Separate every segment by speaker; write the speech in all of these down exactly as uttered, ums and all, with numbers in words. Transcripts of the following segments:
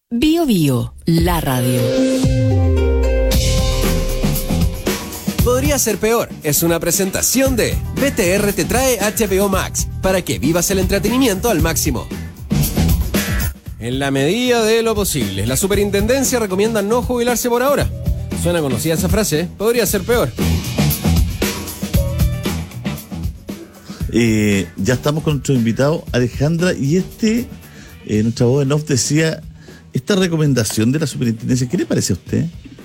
Speaker 1: Bio Bio, la radio.
Speaker 2: Podría ser peor. Es una presentación de B T R te trae H B O Max para que vivas el entretenimiento al máximo. En la medida de lo posible, la superintendencia recomienda no jubilarse por ahora. Suena conocida esa frase, podría ser peor.
Speaker 3: Eh, ya estamos con nuestro invitado Alejandra, y este, eh, nuestra voz en off decía, esta recomendación de la superintendencia, ¿qué le parece a usted?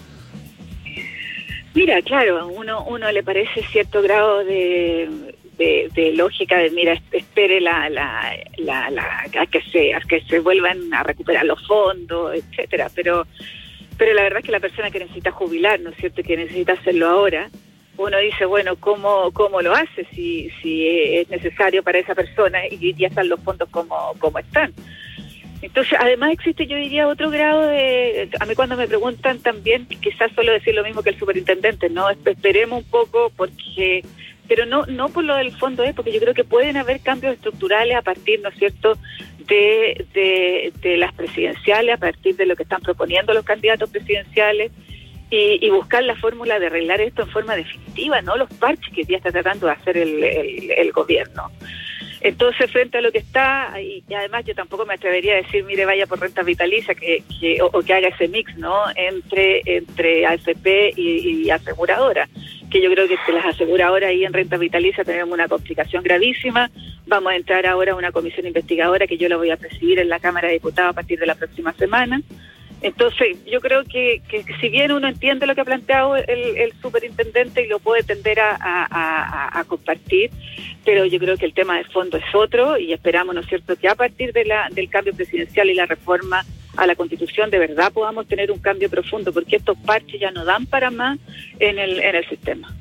Speaker 4: Mira, claro, uno uno le parece cierto grado de, de, de lógica de, mira, espere la, la, la, la a que se a que se vuelvan a recuperar los fondos, etcétera, pero pero la verdad es que la persona que necesita jubilar, ¿no es cierto?, que necesita hacerlo ahora, uno dice, bueno, ¿cómo cómo lo hace si si es necesario para esa persona y ya están los fondos como como están? Entonces, además existe, yo diría, otro grado de... A mí cuando me preguntan también, quizás solo decir lo mismo que el superintendente, ¿no? Esperemos un poco porque... Pero no no por lo del fondo, es porque yo creo que pueden haber cambios estructurales a partir, ¿no es cierto?, de, de, de las presidenciales, a partir de lo que están proponiendo los candidatos presidenciales, y, y buscar la fórmula de arreglar esto en forma definitiva, ¿no? Los parches que ya está tratando de hacer el, el, el gobierno. Entonces, frente a lo que está, y, y además yo tampoco me atrevería a decir, mire, vaya por renta vitalicia, que, que o, o que haga ese mix, ¿no?, entre entre A F P y, y aseguradora, que yo creo que las aseguradoras ahí en renta vitalicia tenemos una complicación gravísima. Vamos a entrar ahora a una comisión investigadora que yo la voy a presidir en la Cámara de Diputados a partir de la próxima semana. Entonces, yo creo que, que si bien uno entiende lo que ha planteado el, el superintendente y lo puede tender a, a, a, a compartir, pero yo creo que el tema de fondo es otro, y esperamos, ¿no es cierto?, que a partir de la, del cambio presidencial y la reforma a la Constitución de verdad podamos tener un cambio profundo, porque estos parches ya no dan para más en el, en el sistema.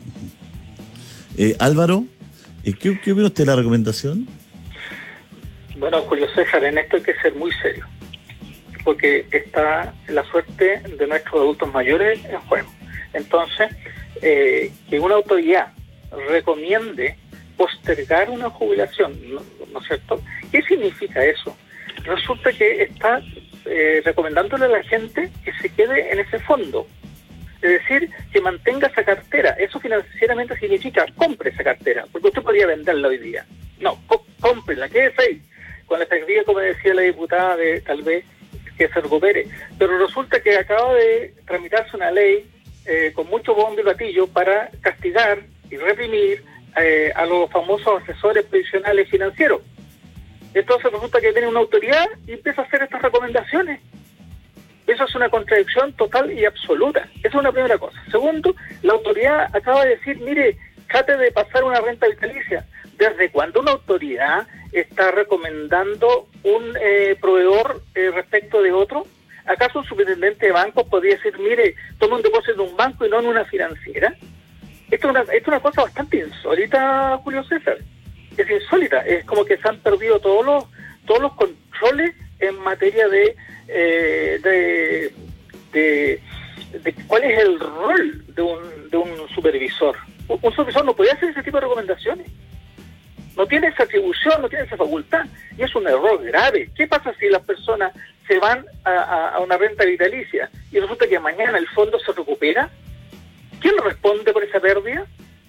Speaker 3: Eh, Álvaro, ¿qué, ¿qué opina usted de la recomendación?
Speaker 5: Bueno, Julio César, en esto hay que ser muy serio, porque está la suerte de nuestros adultos mayores en juego. Entonces, eh, que una autoridad recomiende postergar una jubilación, ¿no, ¿no es cierto? ¿Qué significa eso? Resulta que está eh, recomendándole a la gente que se quede en ese fondo, es decir, que mantenga esa cartera. Eso financieramente significa compre esa cartera, porque usted podría venderla hoy día. No, co- cómprela, quédese ahí, con la expectativa, como decía la diputada, de tal vez que se recupere. Pero resulta que acaba de tramitarse una ley eh, con mucho bombo y platillo para castigar y reprimir eh, a los famosos asesores previsionales financieros. Entonces resulta que viene una autoridad y empieza a hacer estas recomendaciones. Eso es una contradicción total y absoluta. Esa es una primera cosa. Segundo, la autoridad acaba de decir, mire, trate de pasar una renta vitalicia. ¿Desde cuándo una autoridad está recomendando un eh, proveedor eh, respecto de otro? ¿Acaso un superintendente de bancos podría decir, mire, tome un depósito en un banco y no en una financiera? Esto es una, esto es una cosa bastante insólita, Julio César. Es insólita. Es como que se han perdido todos los todos los controles en materia de, eh, de, de, de cuál es el rol de un, de un supervisor. Un, un supervisor no puede hacer ese tipo de recomendaciones. No tiene esa atribución, no tiene esa facultad, y es un error grave. ¿Qué pasa si las personas se van a, a, a una renta vitalicia y resulta que mañana el fondo se recupera? ¿Quién responde por esa pérdida?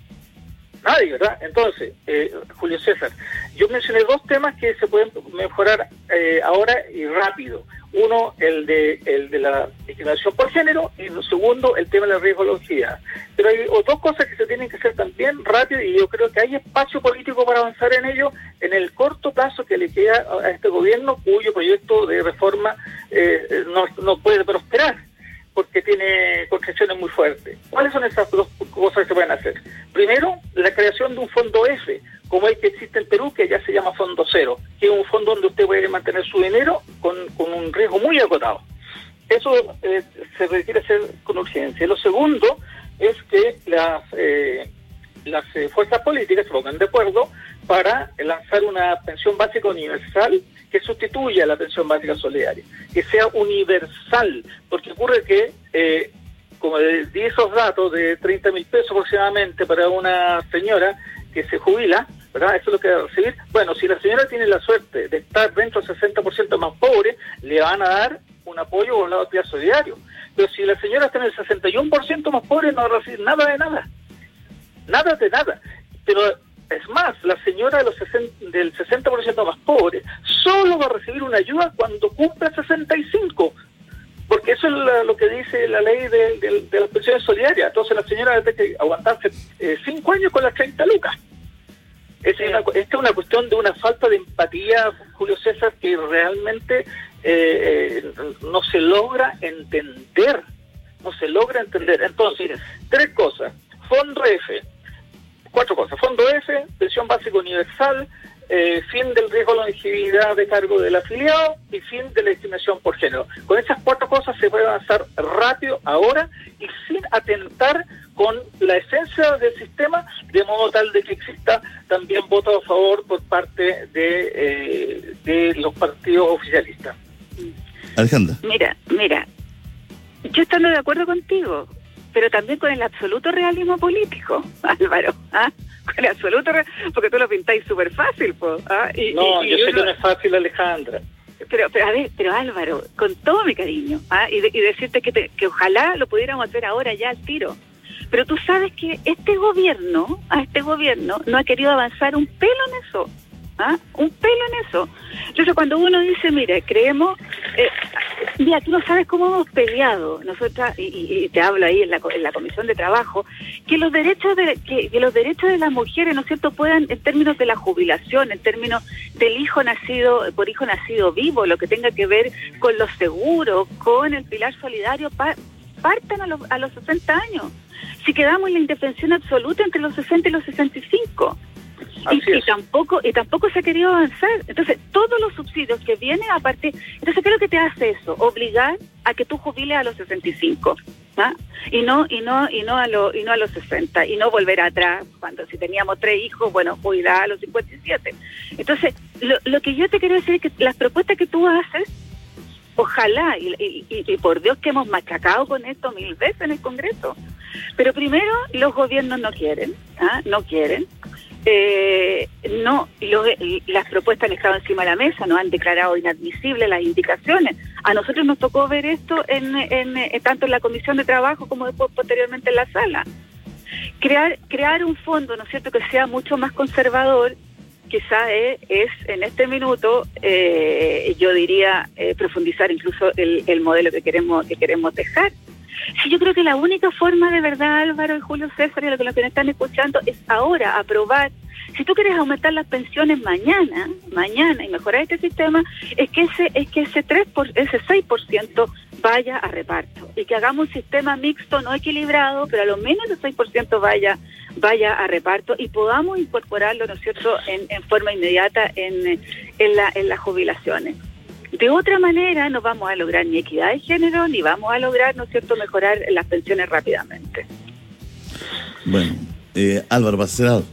Speaker 5: Nadie, ¿verdad? Entonces, eh, Julio César, yo mencioné dos temas que se pueden mejorar eh, ahora y rápido. Uno, el de el de la discriminación por género, y el segundo, el tema de la riesgología. Pero hay dos cosas que se tienen que hacer también rápido, y yo creo que hay espacio político para avanzar en ello en el corto plazo que le queda a este gobierno, cuyo proyecto de reforma eh, no, no puede prosperar, porque tiene concesiones muy fuertes. ¿Cuáles son esas dos cosas que se pueden hacer? Primero, la creación de un fondo F, como el que existe en Perú, que ya se llama Fondo Cero, que es un fondo donde usted puede mantener su dinero con, con un riesgo muy acotado. Eso eh, se requiere hacer con urgencia. Lo segundo es que las, eh, las eh, fuerzas políticas se pongan de acuerdo para lanzar una pensión básica universal que sustituya a la pensión básica solidaria, que sea universal, porque ocurre que, eh, como di esos datos de treinta mil pesos aproximadamente para una señora que se jubila, ¿verdad? Eso es lo que va a recibir. Bueno, si la señora tiene la suerte de estar dentro del sesenta por ciento más pobre, le van a dar un apoyo o un lado de actividad solidario. Pero si la señora está en el sesenta y uno por ciento más pobre, no va a recibir nada de nada. Nada de nada. Pero es más, la señora de los sesenta, del sesenta por ciento más pobre solo va a recibir una ayuda cuando cumpla sesenta y cinco. Porque eso es la, lo que dice la ley de, de, de las pensiones solidarias. Entonces la señora debe que aguantarse eh, cinco años con las treinta lucas. Es una, esta es una cuestión de una falta de empatía, Julio César, que realmente eh, no se logra entender. No se logra entender. Entonces, tres cosas. Fondo F. Cuatro cosas. Fondo F, pensión básica universal, eh, fin del riesgo de longevidad de cargo del afiliado y fin de la discriminación por género. Con esas cuatro cosas se puede avanzar rápido ahora y sin atentar con la esencia del sistema, de modo tal de que exista también voto a favor por parte de, eh, de los partidos oficialistas.
Speaker 3: Alejandra.
Speaker 4: Mira, mira, yo estando de acuerdo contigo, pero también con el absoluto realismo político, Álvaro, ¿ah? Con el absoluto real, porque tú lo pintáis súper fácil, po, ¿ah? Y,
Speaker 5: no,
Speaker 4: y,
Speaker 5: yo
Speaker 4: y
Speaker 5: sé
Speaker 4: uno...
Speaker 5: que no es fácil, Alejandra.
Speaker 4: Pero, pero a ver, pero Álvaro, con todo mi cariño, ¿ah? y, de, y decirte que, te, que ojalá lo pudiéramos hacer ahora ya al tiro. Pero tú sabes que este gobierno, a este gobierno, no ha querido avanzar un pelo en eso. ¿Ah? Un pelo en eso. Entonces cuando uno dice, mire, creemos, eh, mira, tú no sabes cómo hemos peleado nosotras, y, y, y te hablo ahí en la, en la Comisión de Trabajo, que los derechos de que, que los derechos de las mujeres, ¿no es cierto?, puedan, en términos de la jubilación, en términos del hijo nacido, por hijo nacido vivo, lo que tenga que ver con los seguros, con el pilar solidario, pa, partan a los, a los sesenta años. Si quedamos en la indefensión absoluta entre los sesenta y los sesenta y cinco. Y, y tampoco y tampoco se ha querido avanzar. Entonces, todos los subsidios que vienen aparte, entonces, ¿qué es lo que te hace eso? Obligar a que tú jubiles a los sesenta y cinco, ¿ah? Y no y no y no a lo, y no a los sesenta, y no volver atrás cuando si teníamos tres hijos, bueno, jubilar a los cincuenta y siete. Entonces, lo, lo que yo te quiero decir es que las propuestas que tú haces, ojalá, y, y, y por Dios que hemos machacado con esto mil veces en el Congreso, pero primero los gobiernos no quieren, ¿ah? No quieren. Eh, no, lo, las propuestas han estado encima de la mesa, no han declarado inadmisibles las indicaciones. A nosotros nos tocó ver esto en, en, en tanto en la Comisión de Trabajo como después posteriormente en la sala. Crear crear un fondo, ¿no es cierto?, que sea mucho más conservador, quizá es, es en este minuto, eh, yo diría, eh, profundizar incluso el, el modelo que queremos que queremos dejar. Sí, yo creo que la única forma de verdad, Álvaro y Julio César, y lo que nos están escuchando, es ahora aprobar. Si tú quieres aumentar las pensiones mañana, mañana y mejorar este sistema, es que ese es que ese tres por, ese seis por ciento vaya a reparto y que hagamos un sistema mixto, no equilibrado, pero a lo menos el seis por ciento vaya vaya a reparto y podamos incorporarlo, ¿no es cierto?, en, en forma inmediata en en, la, en las jubilaciones. De otra manera no vamos a lograr ni equidad de género, ni vamos a lograr, ¿no es cierto?, mejorar las pensiones rápidamente.
Speaker 3: Bueno, eh, Álvaro Parcerado.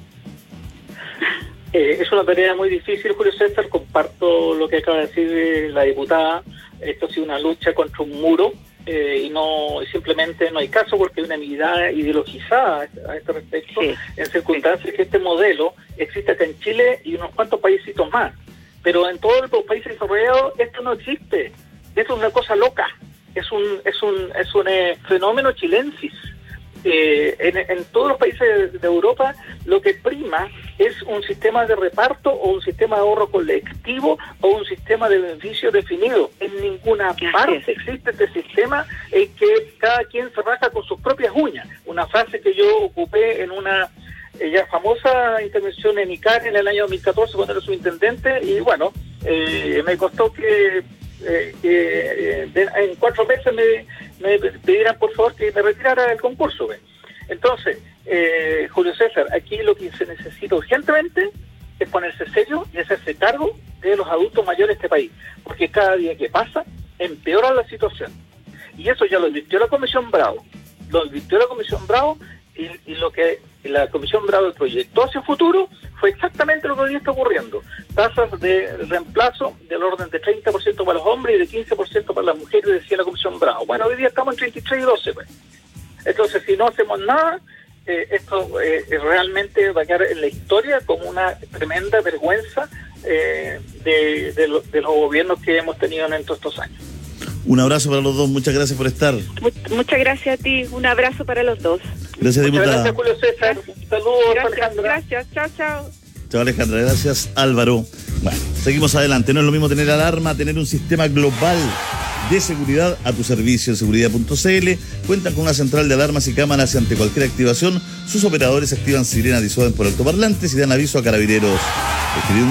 Speaker 5: Eh, es una tarea muy difícil, Julio César, comparto lo que acaba de decir la diputada. Esto ha sido una lucha contra un muro eh, y no simplemente no hay caso porque hay una mirada ideologizada a este respecto, sí, en circunstancias sí. que este modelo existe acá en Chile y unos cuantos paísitos más. Pero en todos los países desarrollados esto no existe. Esto es una cosa loca. Es un es un es un eh, fenómeno chilensis. Eh, en, en todos los países de, de Europa lo que prima es un sistema de reparto o un sistema de ahorro colectivo o un sistema de beneficio definido. En ninguna parte existe este sistema en que cada quien se raja con sus propias uñas. Una frase que yo ocupé en una ya famosa intervención en I C A R en el año dos mil catorce cuando era subintendente y bueno, eh, me costó que, eh, que eh, de, en cuatro meses me, me pidieran por favor que me retirara del concurso. ¿ve? Entonces, eh, Julio César, aquí lo que se necesita urgentemente es ponerse serio y hacerse cargo de los adultos mayores de este país, porque cada día que pasa empeora la situación. Y eso ya lo advirtió la Comisión Bravo, lo advirtió la Comisión Bravo y, y lo que la Comisión Bravo proyectó hacia el futuro fue exactamente lo que hoy está ocurriendo. Tasas de reemplazo del orden de treinta por ciento para los hombres y de quince por ciento para las mujeres, decía la Comisión Bravo. Bueno, hoy día estamos en treinta y tres y doce, pues. Entonces, si no hacemos nada, eh, esto eh, realmente va a quedar en la historia como una tremenda vergüenza eh, de, de, lo, de los gobiernos que hemos tenido en todos estos años.
Speaker 3: Un abrazo para los dos, muchas gracias por estar.
Speaker 4: Muchas gracias a ti, un abrazo para los dos.
Speaker 3: Gracias, diputada.
Speaker 5: Gracias, Julio César. Saludos,
Speaker 4: Gracias,
Speaker 5: Alejandra.
Speaker 4: gracias, chao, chao.
Speaker 3: Chao, Alejandra, gracias, Álvaro. Bueno, seguimos adelante. No es lo mismo tener alarma, tener un sistema global de seguridad a tu servicio. En seguridad punto c l cuentan con una central de alarmas y cámaras y ante cualquier activación, sus operadores activan sirenas, disuaden por altoparlantes y dan aviso a carabineros.